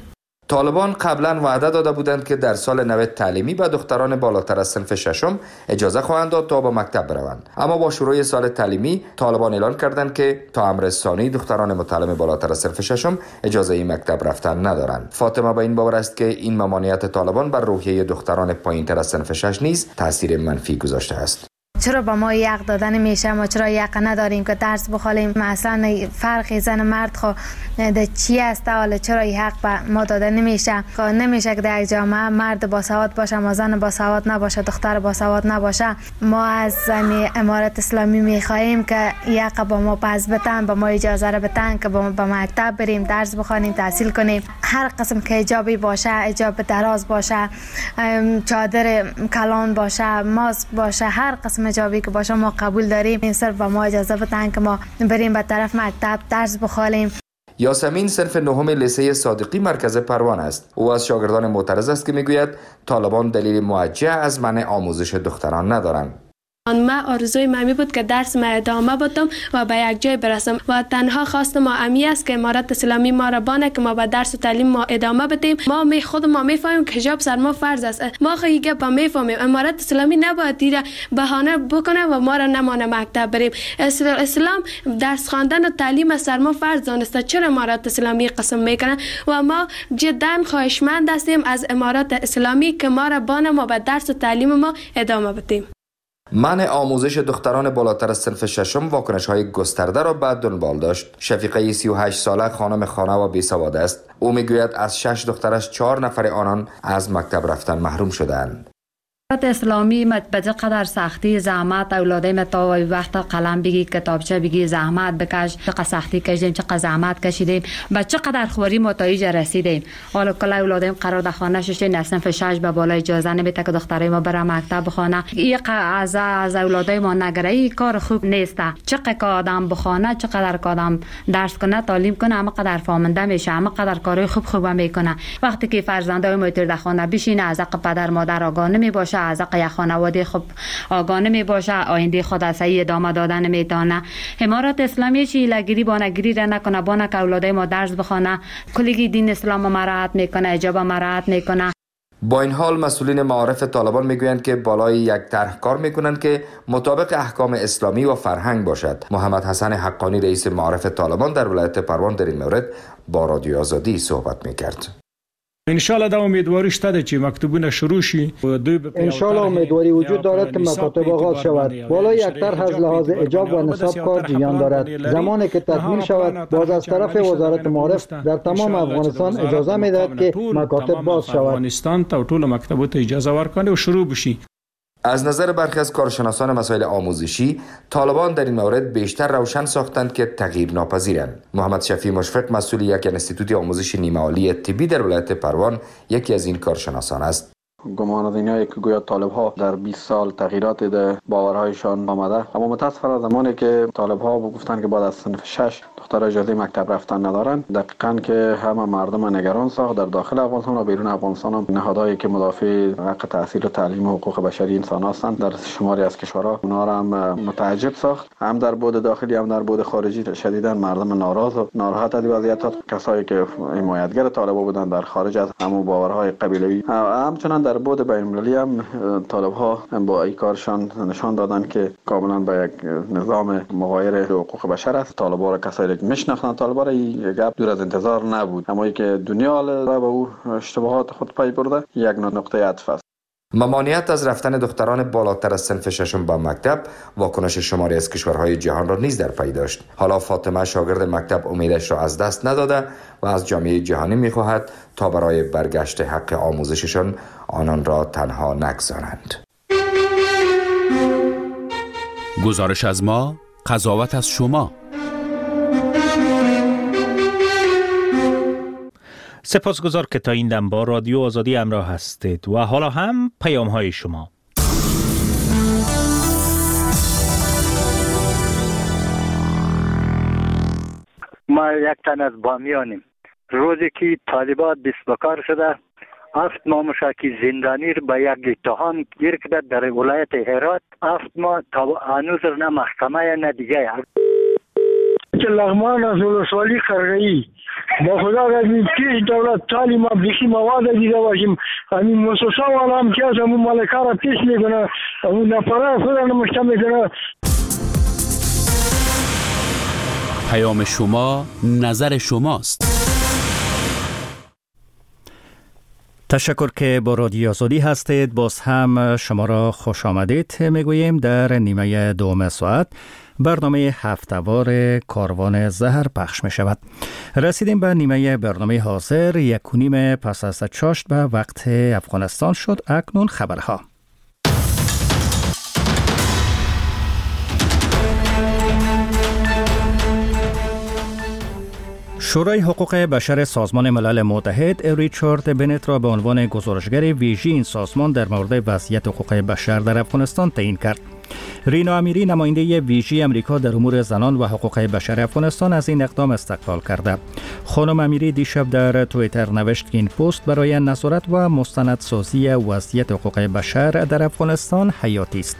طالبان قبلا وعده داده بودند که در سال نو تعلیمی به دختران بالاتر از صنف ششم اجازه خواهند داد تا به مکتب بروند، اما با شروع سال تعلیمی طالبان اعلان کردند که تا امر ثانی دختران متعلم بالاتر از صنف ششم اجازه این مکتب رفتن ندارند. فاطمه به این باور است که این ممانعت طالبان بر روحیه دختران پایینتر از صنف شش نیز تاثیر منفی گذاشته است. چرا با ما یک دادن میشه؟ ما چرا یک نداریم که درس بخوانیم؟ مثلا فرق زن مرد خو ده چی است؟ حالا چرا این حق به ما داده نمیشه؟ نمیشه که در یک جامعه مرد با سواد باشه ما زن با سواد نباشه، دختر با سواد نباشه. ما از امارت اسلامی میخواهیم که یک با ما پس بتن، با ما اجازه را بتن که با به مکتب بریم، درس بخوانیم، تحصیل کنیم. هر قسم که حجابی باشه، حجاب دراز باشه، چادر کلان باشه، ماسک باشه، هر قسم حجابی که باشه ما قبول داریم. این صرف با ما اجازه بدن که ما بریم به طرف مکتب درس بخوانیم. یاسمین صنف نهم لیسه صادقی مرکز پروان است. او از شاگردان معترض است که میگوید طالبان دلیل موجه از منع آموزش دختران ندارند. من آرزوی ممی بود که درس ما ادامه بدم و به یک جای برسم و تنها خواست ما امی است که امارت اسلامی ما را بانه که ما به درس و تعلیم ما ادامه بدیم. ما می خود ما میفهمیم که حجاب سر ما فرض است. ما خیلی با میفهمیم امارت اسلامی نباید دیره بهانه بکنه و ما را نمانه مکتب بریم. اسلام درس خواندن و تعلیم سر ما فرض دانسته، چرا امارت اسلامی قسم میکنه؟ و ما جدا خواهشمند هستیم از امارت اسلامی که ما را بانه ما به درس و تعلیم ما ادامه بدیم. منع آموزش دختران بالاتر از صنف ششم واکنش‌های گسترده را بعد دنبال داشت. شفیقه سی و هشت ساله خانم خانه و بیسواد است. او میگوید از شش دخترش چهار نفر آنان از مکتب رفتن محروم شدند. امارت اسلامی به قدر سختی زحمت اولادای ما تا وقت قلم بگی، کتابچه بگی، زحمت بکش، چقدر سختی کشیدیم، چقدر زحمت کشیدیم، به چقدر خواری ما تا اینجا رسیدیم. حالا کلا اولادایم قرار در خانه ششتیم، صنف شش به بالا اجازه نمیده که دخترای ما بره مکتب بخونه. این از از اولادای ما نگره، این کار خوب نیست. چقدر که آدم بخونه، چقدر که آدم درس کنه، تعلیم کنه، اما قدر فهمنده میشه، اما قدر کارهای خوب خوب میکنه. وقتی که فرزندای ما در خانه بشینه، از حق پدر مادر آگاه نمیباشه، از حق خانواده خب آگاه نمی باشه، آینده خود از صحیح ادامه دادن نمیتونه. امارت اسلامی چی لگیری بانگیری را نکنه، بانه که اولادای ما درس بخونه، کلیگی دین اسلام مراعات میکنه، حجاب مراعات میکنه. با این حال مسئولین معارف طالبان میگویند که بالای یک طرح کار میکنند که مطابق احکام اسلامی و فرهنگ باشد. محمد حسن حقانی رئیس معارف طالبان در ولایت پروان در این مورد با رادیو آزادی صحبت میکرد. انشالله دا امیدواری شده چې مکتوبونه شروع شي. انشالله امیدواری وجود دارد که مکاتب آغاز شود. بالا یک طرح از لحاظ حجاب و نصاب کار جریان دارد. زمانی که تکمیل شود باز از طرف وزارت معارف در تمام افغانستان اجازه میدهد که مکاتب باز شود. افغانستان تا ټول مکتبو ته اجازه ورکړي او شروع بشي. از نظر برخی از کارشناسان مسائل آموزشی، طالبان در این مورد بیشتر روشن ساختند که تغییر ناپذیرند. محمد شفیع مشفق مسئول یک انستیتوت آموزش نیمه عالی طبی در ولایت پروان یکی از این کارشناسان است. گمان از اینایی که گویا طالب ها در بیست سال تغییرات در باورهایشان آمده، اما متاسفانه زمانی که طالب ها گفتن که بعد از صنف شش دختر اجازه مکتب رفتن ندارن، دقیقاً که همه مردم نگران ساخت در داخل افغانستان و بیرون افغانستان هم نهادهایی که مدافع حق تحصیل و تعلیم و حقوق بشری انسان هستند در شماری از کشورها اونا را هم متعجب ساخت. هم در بود داخلی هم در بود خارجی شدیداً مردم ناراض و ناراحت از وضعیت، کسایی که حمایتگر طالبا بودند در خارج از همون باورهای قبیلوی، همچنان در بود بین‌المللی هم طالب ها با این کارشان نشان دادن که کاملا به یک نظام مغایر حقوق بشر است. طالبا را کسایی که میشناختن طالبا را این گپ دور از انتظار نبود، اما ای که دنیا را به او اشتباهات خود پی برده یک نقطه عطف است. ممانعت از رفتن دختران بالاتر از صنف ششم به مکتب واکنش شماری از کشورهای جهان را نیز در پی داشت. حالا فاطمه شاگرد مکتب امیدش را از دست نداده و از جامعه جهانی می‌خواهد تا برای برگشت حق آموزششان آنان را تنها نگذارند. گزارش از ما، قضاوت از شما. سپاسگزار که تا این دم با رادیو آزادی همراه هستید و حالا هم پیام های شما. ما یک تن از بامیانیم. روزی که طالبات دست به کار شده، هفت ما مشاکی زندانی رو به یک اتهام گیر کرده در ولایت هرات. هفت ما تا هنوز نه محکمه نه دیگه. که لغمان از ولسوالی قرغه‌ای با خدا از این پیش دولت تعلیم ابلیسی مواد دیده باشیم همین مؤسسه والا هم که از همون مالکا را پیش میکنه همون نفره خود را نمشته میکنه. پیام شما نظر شماست. تشکر که با رادیو آزادی هستید. باز هم شما را خوش آمدید میگوییم در نیمه دوم ساعت برنامه هفته‌وار کاروان زهر پخش می شود. رسیدیم به نیمه برنامه حاضر. یک و نیم پس از چاشت به وقت افغانستان شد. اکنون خبرها. شورای حقوق بشر سازمان ملل متحد ریچارد بنت را به عنوان گزارشگر ویژه این سازمان در مورد وضعیت حقوق بشر در افغانستان تعیین کرد. رینا امیری نماینده ویژه امریکا در امور زنان و حقوق بشر افغانستان از این اقدام استقبال کرده. خانم امیری دیشب در توییتر نوشت که این پست برای نظارت و مستندسازی وضعیت حقوق بشر در افغانستان حیاتی است.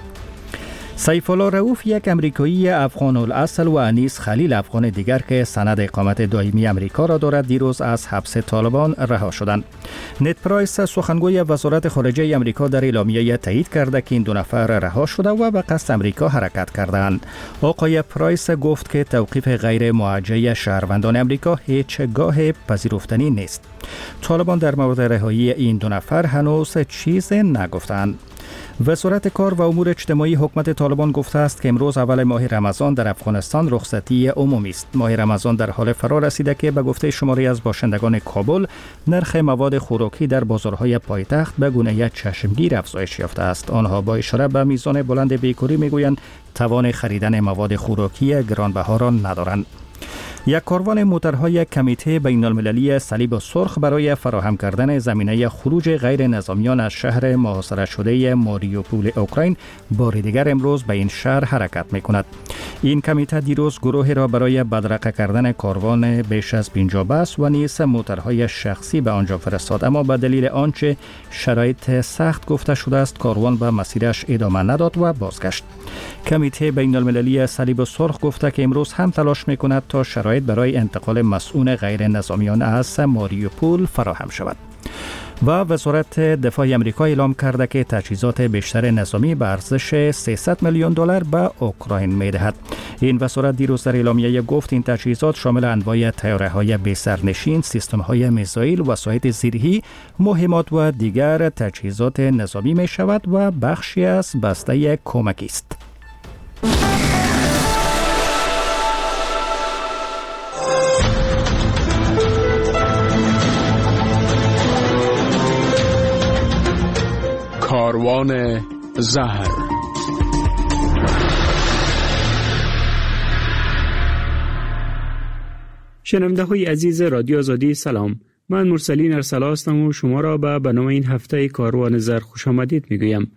سیف الله رؤوف یک امریکایی افغان الاصل و انیس خلیل افغان دیگر که سند اقامت دائمی امریکا را دارد دیروز از حبس طالبان رها شدند. نت پرایس سخنگوی وزارت خارجه امریکا در اعلامیه تایید کرده که این دو نفر رها شده و به قصد امریکا حرکت کردند. آقای پرایس گفت که توقیف غیر موجه شهروندان امریکا هیچگاه پذیرفتنی نیست. طالبان در مورد رهایی این دو نفر هنوز چیز نگفتند. وزارت کار و امور اجتماعی حکومت طالبان گفته است که امروز اول ماه رمضان در افغانستان رخصتی عمومی است. ماه رمضان در حال فرا رسیده که به گفته شماری از باشندگان کابل نرخ مواد خوراکی در بازارهای پایتخت به گونه چشمگیر افزایش یافته است. آنها با اشاره به میزان بلند بیکاری میگویند توان خریدن مواد خوراکی گرانبها را ندارند. یک کاروان موترهای کمیته بین المللی صلیب سرخ برای فراهم کردن زمینه خروج غیر نظامیان از شهر محاصره شده ماریوپول اوکراین بار دیگر امروز به این شهر حرکت می کند. این کمیته دیروز گروهی را برای بدرقه کردن کاروان بیش از پنجاه بس و نیز موترهای شخصی به آنجا فرستاد، اما به دلیل آنچه شرایط سخت گفته شده است کاروان به مسیرش ادامه نداد و بازگشت. کمیته بین المللی صلیب سرخ گفته که امروز هم تلاش می کند تا شرایط برای انتقال مسئول غیر نظامیان از ماریوپول فراهم شود. و وزارت دفاع آمریکا اعلام کرده که تجهیزات بیشتر نظامی به ارزش سیصد میلیون دلار به اوکراین می‌دهد. این وزارت دیروز در اعلامیه گفت این تجهیزات شامل انواع طیاره‌های بی سرنشین، سیستم‌های میزایل، وسایل زیرهی، مهمات و دیگر تجهیزات نظامی می‌شود و بخشی از بسته کمکی است. کاروان زهر. شنونده های عزیز رادیو آزادی سلام. من مرسلین ارسلا هستم و شما را به برنامه این هفته کاروان زهر خوش آمدید میگویم.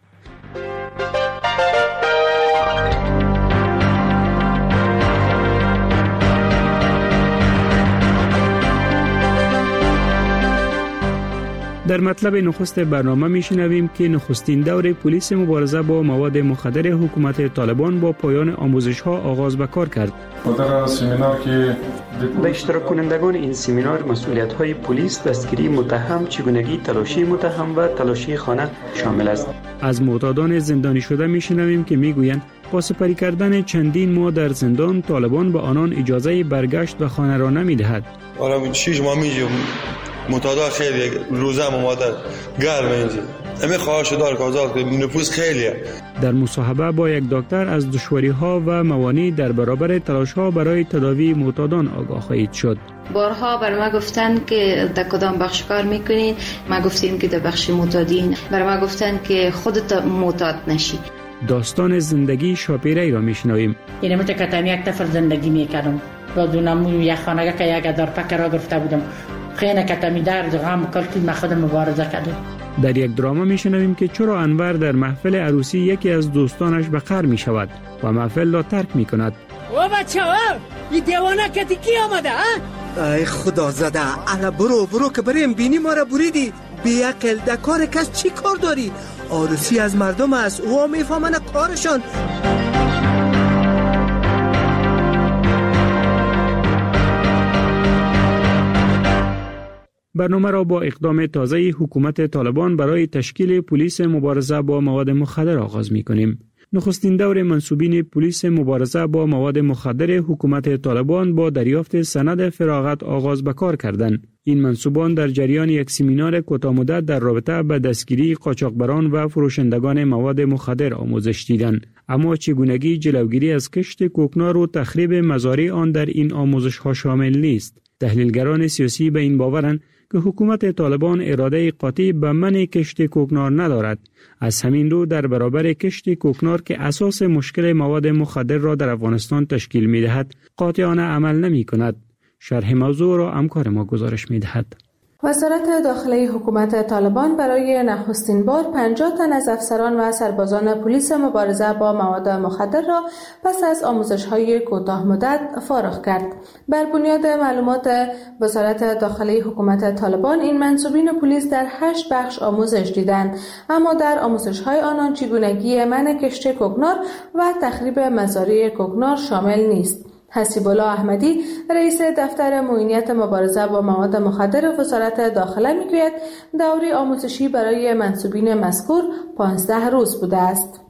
در مطلب نخست برنامه میشنویم که نخستین دور پلیس مبارزه با مواد مخدر حکومت طالبان با پایان آموزش ها آغاز به کار کرد. در سمینار که به اشتراک کنندگان این سمینار مسئولیت های پلیس، دستگیری متهم، چگونگی تلاشی متهم و تلاشی خانه شامل است. از معتادان زندانی شده میشنویم که میگویند با سپری کردن چندین ماه در زندان طالبان به آنان اجازه برگشت به خانه را نمیدهد. آره چیش ما میجیم متعادل خیلی روزه هم مادر گرم اینجا همه خواهش دار که آزاد که نفوس خیلیه. در مصاحبه با یک دکتر از دشواری ها و موانع در برابر تلاش ها برای تداوی معتادان آگاه خواهید شد. بارها بر ما گفتن که در کدام بخش کار میکنین، ما گفتیم که در بخش معتادین، بر ما گفتن که خودت معتاد نشی. داستان زندگی شاپیره ای را میشنویم. این متکتم یک طفل زندگی میکردم. رادونم یک خانه که یک در پک را گرفته بودم. خیلی کتمی در غم کلکی ما خود مبارزه کردیم. در یک دراما میشنویم که چرا انور در محفل عروسی یکی از دوستانش به قهر می شود و محفل را ترک می کند. او بچه ها این دیوانه کتی کی آمده ها؟ ای خدا زده الا برو برو که بریم بینی ما را بریدی. بی عقل در کار کس چی کار داری؟ عروسی از مردم است، او هم میفهمن کارشان. برنامه را با اقدام تازه حکومت طالبان برای تشکیل پلیس مبارزه با مواد مخدر آغاز می‌کنیم. نخستین دور منصوبین پلیس مبارزه با مواد مخدر حکومت طالبان با دریافت سند فراغت آغاز به کار کردند. این منصوبان در جریان یک سمینار کوتاه‌مدت در رابطه به دستگیری قاچاقبران و فروشندگان مواد مخدر آموزش دیدند. اما چگونگی جلوگیری از کشت کوکنار و تخریب مزارع آن در این آموزش‌ها شامل نیست. تحلیلگران سیاسی به این باورند که حکومت طالبان اراده قاطع به منع کشت کوکنار ندارد. از همین رو در برابر کشت کوکنار که اساس مشکل مواد مخدر را در افغانستان تشکیل می دهد، قاطعانه عمل نمی کند. شرح موضوع را همکار ما گزارش می دهد. وزارت داخلی حکومت طالبان برای نخستین بار پنجاه تن از افسران و سربازان پلیس مبارزه با مواد مخدر را پس از آموزش‌های کوتاه مدت فارغ کرد. بر بنیاد معلومات وزارت داخلی حکومت طالبان این منصوبین پلیس در هشت بخش آموزش دیدند، اما در آموزش‌های آنان چگونگی منع کشت کوکنار و تخریب مزارع کوکنار شامل نیست. حسیب الله احمدی رئیس دفتر معینیت مبارزه با مواد مخدر وزارت داخله میگوید دوره آموزشی برای منصوبین مذکور پانزده روز بوده است.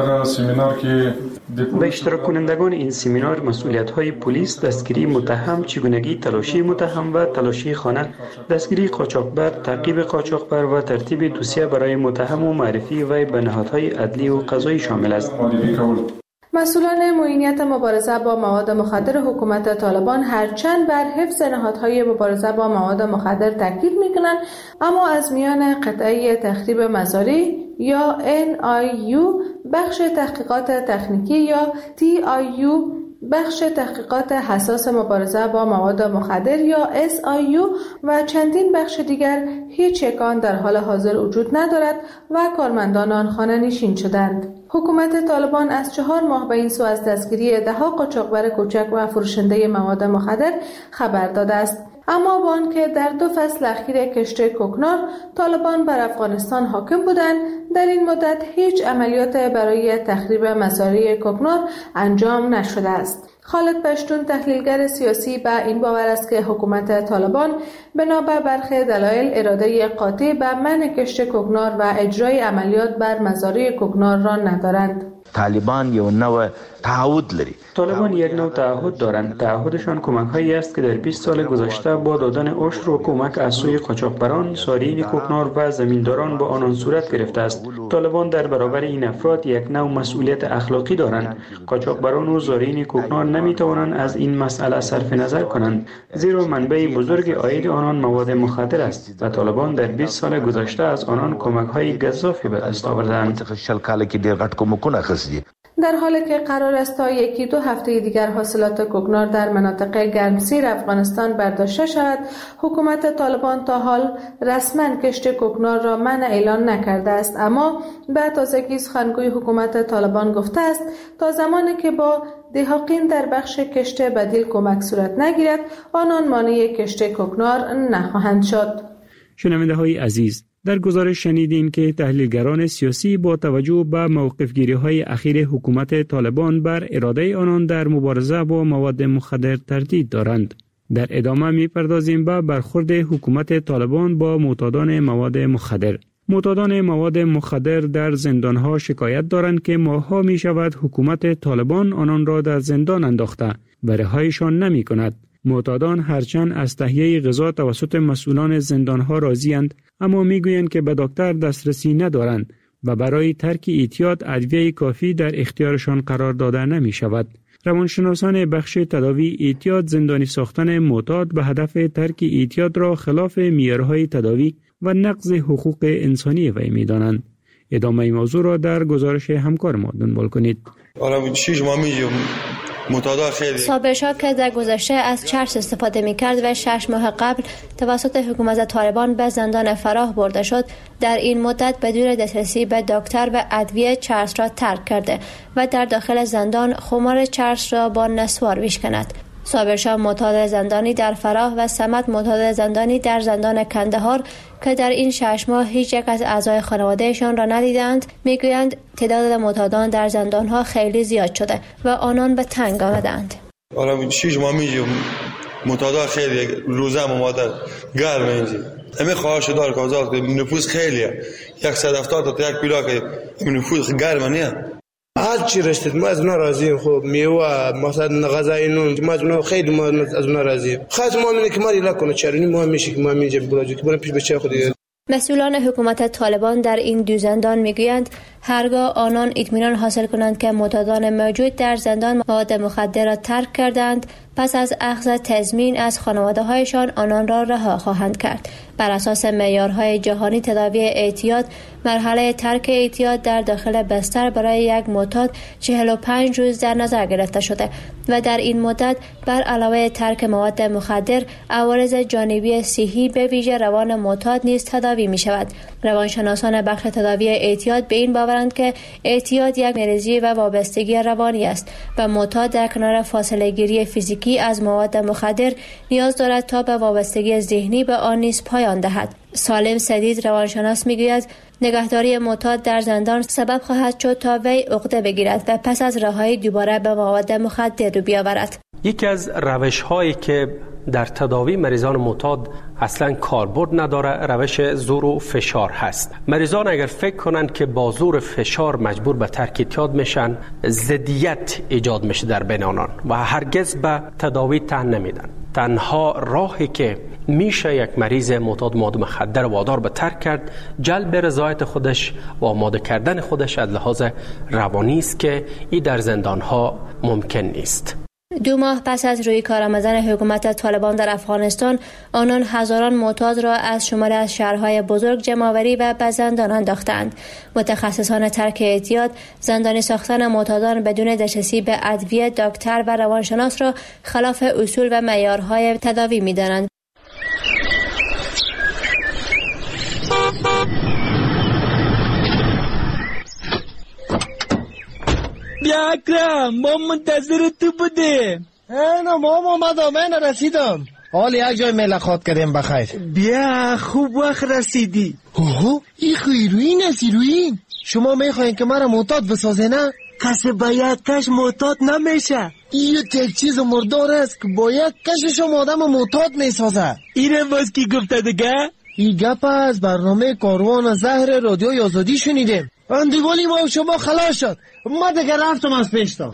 به اشتراک کنندگان این سمینار مسئولیت‌های پلیس، دستگیری متهم، چگونگی تلاشی متهم و تلاشی خانه، دستگیری قاچاقبر، تعقیب قاچاقبر و ترتیب دوسیه برای متهم و معرفی وی به نهادهای عدلی و قضایی شامل است. مسئولان معینیت مبارزه با مواد مخدر حکومت طالبان هرچند بر حفظ نهادهای مبارزه با مواد مخدر تاکید می‌کنند، اما از میان قطعه تخریب مزارع یا ان آی یو، بخش تحقیقات تکنیکی یا تی آی یو، بخش تحقیقات حساس مبارزه با مواد مخدر یا اس آی یو و چندین بخش دیگر هیچ یکان در حال حاضر وجود ندارد و کارمندان آن خانه نشین شدند. حکومت طالبان از چهار ماه به این سو از دستگیری ده‌ها قاچاقبر کوچک و فروشنده مواد مخدر خبر داده است. اما با آنکه در دو فصل اخیر کشت کوکنار طالبان بر افغانستان حاکم بودند، در این مدت هیچ عملیات برای تخریب مزارع کوکنار انجام نشده است. خالد پشتون تحلیلگر سیاسی به این باور است که حکومت طالبان بنا به برخی دلایل اراده قاطع به منع کشت کوکنار و اجرای عملیات بر مزارع کوکنار را ندارند. طالبان یو نوع تعهد لري. طالبان یک نوع تعهد دارند. تعهدشان کمک‌هایی است که در بیست سال گذشته با دادن عشر و کمک از سوی قاچاقبران، سارین کوکنار و زمینداران با آنان صورت گرفته است. طالبان در برابر این افراد یک نوع مسئولیت اخلاقی دارند. قاچاقبران و زارین کوکنار نمی‌توانند از این مسئله صرف نظر کنند، زیرا منبع بزرگ عاید آنان مواد مخدر است و طالبان در بیست سال گذشته از آنان کمک‌های گزافی به دست آوردند. در حالی که قرار است تا یکی دو هفته دیگر حاصلات کوکنار در مناطق گرمسیر افغانستان برداشته شود، حکومت طالبان تا حال رسما کشت کوکنار را منع اعلان نکرده است، اما به تازگی سخنگوی حکومت طالبان گفته است تا زمانی که با دهاقین در بخش کشت بدیل کمک صورت نگیرد، آنان مانع کشت کوکنار نخواهند شد. شنونده های عزیز، در گزارش شنیدیم که تحلیلگران سیاسی با توجه به موقفگیری‌های اخیر حکومت طالبان بر اراده آنان در مبارزه با مواد مخدر تردید دارند. در ادامه می‌پردازیم به برخورد حکومت طالبان با معتادان مواد مخدر. معتادان مواد مخدر در زندان‌ها شکایت دارند که ماه‌ها می‌شود حکومت طالبان آنان را در زندان انداخته و رهایشان نمی‌کند. معتادان هرچند از تهیه غذا توسط مسئولان زندان‌ها راضی‌اند، اما میگویند که به دکتر دسترسی ندارند و برای ترک اعتیاد ادویه کافی در اختیارشان قرار داده نمی شود. روانشناسان بخش تداوی اعتیاد زندانی ساختن معتاد به هدف ترک اعتیاد را خلاف معیارهای تداوی و نقض حقوق انسانی وی می دانند. ادامه موضوع را در گزارش همکار ما دنبال کنید. صابر شاه که در گذشته از چرس استفاده می کرد و شش ماه قبل توسط حکومت طالبان به زندان فراه برده شد، در این مدت بدون دسترسی به دکتر و ادویه چرس را ترک کرده و در داخل زندان خمار چرس را با نسوار میشکند. صابر شاه معتاد زندانی در فراه و صمد معتاد زندانی در زندان کندهار که در این شش ماه هیچ یک از اعضای خانوادهشان را ندیدند، میگویند تعداد معتادان در زندانها خیلی زیاد شده و آنان به تنگ آمدند. آره شش ماه میجم معتادا خیلی روزه مادر گرم اینجا همه خواهش دار که آزاد که نفوس خیلیه، صد و هفتاد تا یک پیلا که نفوس گرمه نیه. هر چی رشتید ما از اونا راضیم. خب میوه مثلا غذای نون ما از اونا خیلی ما از اونا راضیم. خاص ما اینه که ما ریلا کنه چرونی ما میشه که ما اینجا براجو که بریم پیش بچه خود دیگه. مسئولان حکومت طالبان در این دو زندان میگویند هرگاه آنان اطمینان حاصل کنند که معتادان موجود در زندان مواد مخدر را ترک کردند، پس از اخذ تضمین از خانواده هایشان آنان را رها خواهند کرد. بر اساس معیارهای جهانی تداوی اعتیاد، مرحله ترک اعتیاد در داخل بستر برای یک معتاد چهل و پنج روز در نظر گرفته شده و در این مدت بر علاوه ترک مواد مخدر، عوارض جانبی صحی به ویژه روان معتاد نیز تداوی می شود. روانشناسان بخش تداوی اعتیاد به این باورند که اعتیاد یک مریضی و وابستگی روانی است و معتاد در کنار فاصله گیری فیزیکی از مواد مخدر نیاز دارد تا به وابستگی ذهنی به آن نیز پایان دهد. سالم سدید روانشناس میگوید نگهداری معتاد در زندان سبب خواهد شد تا وی عقده بگیرد و پس از رهایی دوباره به مواد مخدر رو بیاورد. یکی از روش هایی که در تداوی مریضان معتاد اصلا کاربرد نداره روش زور و فشار هست. مریضان اگر فکر کنند که با زور فشار مجبور به ترک اعتیاد میشن، ضدیت ایجاد میشه در بین آنان و هرگز به تداوی تن نمیدن. تنها راهی که میشه یک مریض معتاد مواد مخدر وادار به ترک کرد، جلب رضایت خودش و آماده کردن خودش از لحاظ روانی است که این در زندان ها ممکن نیست. دو ماه پس از روی کار آمدن حکومت طالبان در افغانستان، آنان هزاران معتاد را از شمال از شهرهای بزرگ جمع‌آوری و به زندان انداختند. متخصصان ترک اعتیاد زندانی ساختن معتادان بدون دسترسی به ادویه، دکتر و روانشناس را خلاف اصول و معیارهای تداوی می‌دانند. بیا اکرم، ما منتظر تو بودیم. اینا ما اومدم، من رسیدم. حال یک جای ملاقات کردیم بخیر. بیا خوب وقت رسیدی. اوه این خیروین است ایروین. شما میخواین که مرا معتاد بسازه نه؟ کسی با یک کش معتاد نمیشه. این یک چیز مردار است که با یک کش شما آدم معتاد میسازه. اینه باز کی گفته دیگه؟ این گپ از برنامه کاروان زهر رادیو آزادی شنیدیم. اندیوالی ما شما خلاص شد. ما دیگه رفتم از پیشتا.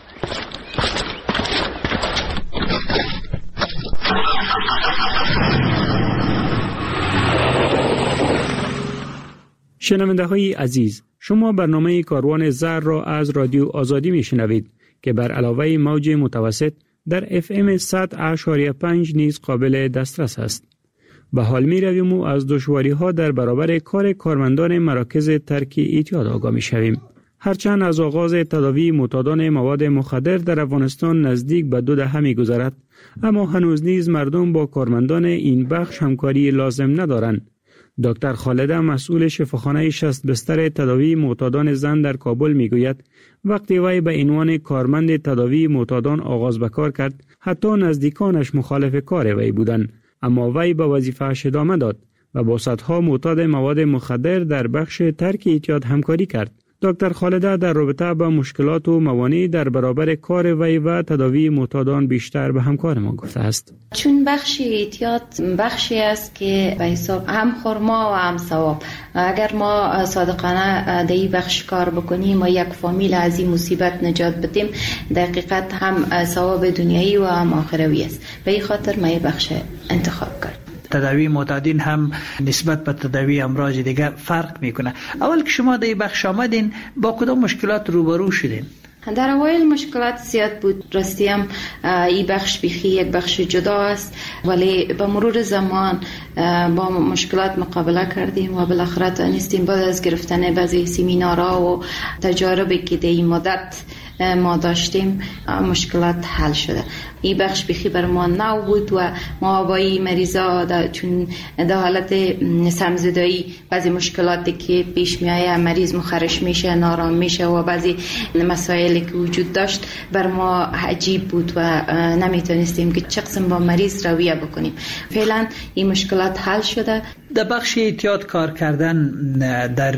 شنونده های عزیز، شما برنامه کاروان زهر را از رادیو آزادی می شنوید که بر علاوه موج متوسط در اف ام صد و پنج نیز قابل دسترس است. به حال می رویم و از دشواری ها در برابر کار کارمندان مراکز ترک اعتیاد آگاه می شویم. هرچند از آغاز تداوی معتادان مواد مخدر در افغانستان نزدیک به دو دهه می گذرد، اما هنوز نیز مردم با کارمندان این بخش همکاری لازم ندارند. دکتر خالده مسئول شفاخانه شصت بستر تداوی معتادان زن در کابل می گوید وقتی وی به عنوان کارمند تداوی معتادان آغاز به کار کرد، حتی نزدیکانش مخالف کار وی بودند، اما وی به وظیفه‌اش ادامه داد و با صدها معتاد مواد مخدر در بخش ترک اعتیاد همکاری کرد. دکتر خالده در رابطه با مشکلات و موانع در برابر کار وی و تداوی معتادان بیشتر به همکار ما گفته است. چون بخش اعتیاد بخشی است که به حساب هم خرما و هم ثواب. اگر ما صادقانه در این بخش کار بکنیم و یک فامیل از این مصیبت نجات بدیم، دقیقاً هم ثواب دنیایی و هم آخروی است. به این خاطر ما این بخش انتخاب کرد. تداوی معتادین هم نسبت به تداوی امراض دیگه فرق میکنه. اول که شما در این بخش آمدین با کدام مشکلات روبرو شدین؟ در اوایل مشکلات زیاد بود. راستی هم این بخش بیخی یک بخش جدا است، ولی با مرور زمان با مشکلات مقابله کردیم و بالاخره تونستیم بعد از گرفتن بعضی سمینارها و تجاربی که در این مدت ما داشتیم مشکلات حل شده. این بخش بیخی بر ما نو بود و ما با این مریضا دا چون در حالت سمزدایی بعضی مشکلاتی که پیش می آید، مریض مخرش میشه، نارام میشه و بعضی مسائلی که وجود داشت بر ما عجیب بود و نمیتونستیم که چه قسم با مریض رویه بکنیم. فعلا این مشکلات حل شده. در بخش اعتیاد کار کردن در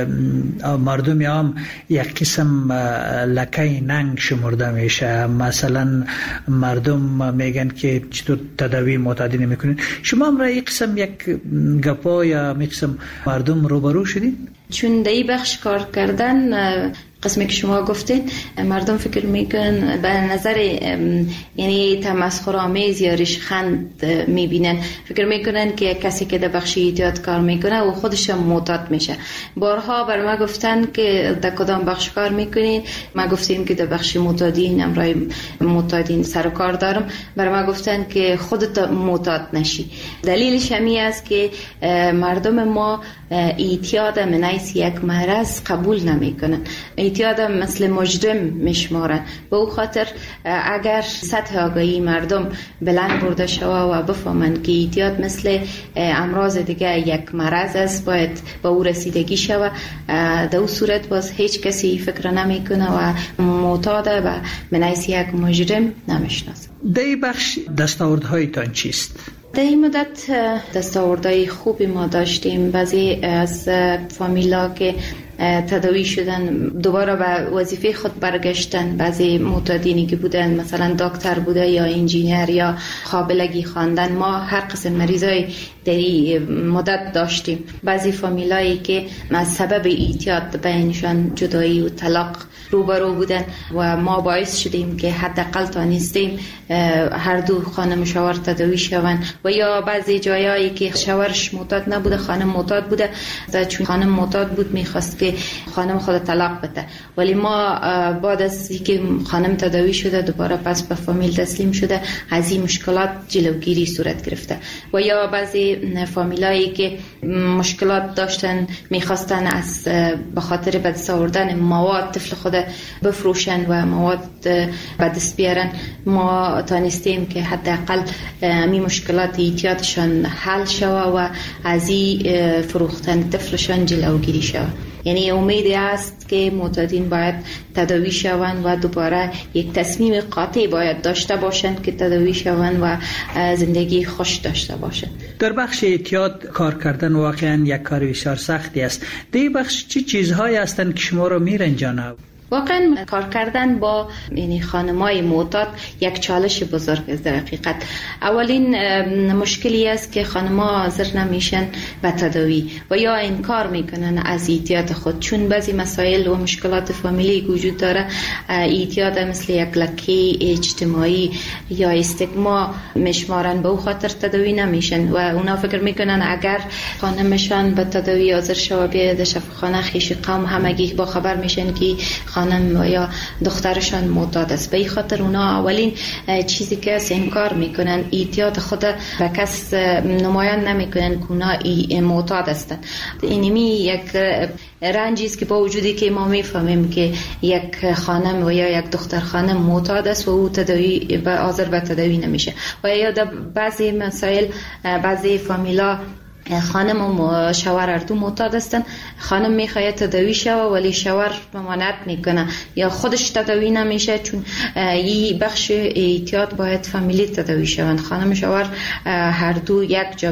مردم عام یک قسم لکه ننگ شمرده میشه. مثلا مردم مردم میگن که چطور تداوی معتادی نمیکنین. شما هم را این قسم یک گپا یا می قسم مردم روبرو شدید؟ چون در این بخش کار کردن قسمی که شما گفتید مردم فکر میکنن به نظر یعنی تمسخرآمیز یا ریشخند میبینن، فکر میکنن که کسی که در بخش اعتیاد کار میکنه و خودش معتاد میشه. بارها بر ما گفتن که در کدام بخش کار میکنین، ما گفتیم که در بخش معتادین، امرای معتادین سر و کار دارم. بر ما گفتن که خودت معتاد نشی. دلیلش همین است که مردم ما اعتیاد من حیث یک مرض قبول نمیکنن، اعتیاد مثل مجرم میشمارن. به او خاطر اگر سطح آگاهی مردم بلند برده شود و بفهمن که اعتیاد مثل امراض دیگه یک مرض است، باید به او رسیدگی شود، در او صورت باز هیچ کسی فکر نمیکنه و معتاد و من حیث یک مجرم نمیشناسه. در این بخش دستاوردهایتان چیست؟ در این مدت دستاوردهای خوبی ما داشتیم. بعضی از فامیلا که تداوی شدن دوباره به وظیفه خود برگشتن. بعضی معتادینی که بودن مثلا دکتر بوده یا انجینیر یا قابلگی خواندن. ما هر قسم مریضای در این مدت داشتیم. بعضی فامیلایی که از سبب اعتیاد بینشان جدایی و طلاق روبرو بودن و ما باعث شدیم که حداقل تانستیم هر دو خانم شوهر تداوی شوند. و یا بعضی جایایی که شوهرش معتاد نبوده، خانم معتاد بوده، چون خانم معتاد بود میخواست که خانم خود طلاق بده، ولی ما بعد از اینکه خانم تداوی شده دوباره پس به فامیل تسلیم شده، از این مشکلات جلوگیری صورت گرفته. و یا بعضی فامیلایی که مشکلات داشتن میخواستن از به خاطر به دست آوردن مواد طفل خود بفروشن و مواد به دست بیارن، ما تانستیم که حداقل می مشکلات اعتیادشان حل شود و از این فروختن طفلشان جلوگیری شود. یعنی امیدی است که معتادین باید تداوی شوند و دوباره یک تصمیم قاطع باید داشته باشند که تداوی شوند و زندگی خوش داشته باشند. در بخش اعتیاد کار کردن واقعا یک کار بسیار سختی است. در این بخش چه چیزهایی هستند که شما را میرنجانه؟ واقعا کار کردن با یعنی خانمای معتاد یک چالش بزرگ است. در حقیقت اولین مشکلی است که خانم‌ها حاضر نمیشن به تداوی و یا انکار میکنن از اعتیاد خود، چون بعضی مسائل و مشکلات فامیلی وجود داره. اعتیاد مثل یک لکه اجتماعی یا استیگما میشمارن، به او خاطر تداوی نمیشن و اونا فکر میکنن اگر خانمشان به تداوی حاضر شود بیاد شفاخانه، خیش قوم همگی با خبر میشن که خانم و یا دخترشان معتاد است. به این خاطر اونا اولین چیزی که انکار میکنن اعتیاد خود به کس نمایان نمیکنن که اونا معتاد هستند. اینمی یک رنجی است که با وجودی که ما میفهمیم که یک خانم و یا یک دختر خانم معتاد است و او تداوی به حاضر به تداوی نمیشه. و یا در بعضی مسائل بعضی فامیلا خانم و شوهر هر دو معتاد هستن، خانم میخواد تداوی شود ولی شوهر ممانعت میکنه یا خودش تداوی نمیشه، چون این بخش اعتیاد باید فامیلی تداوی شوند. خانم شوهر هر دو یک جا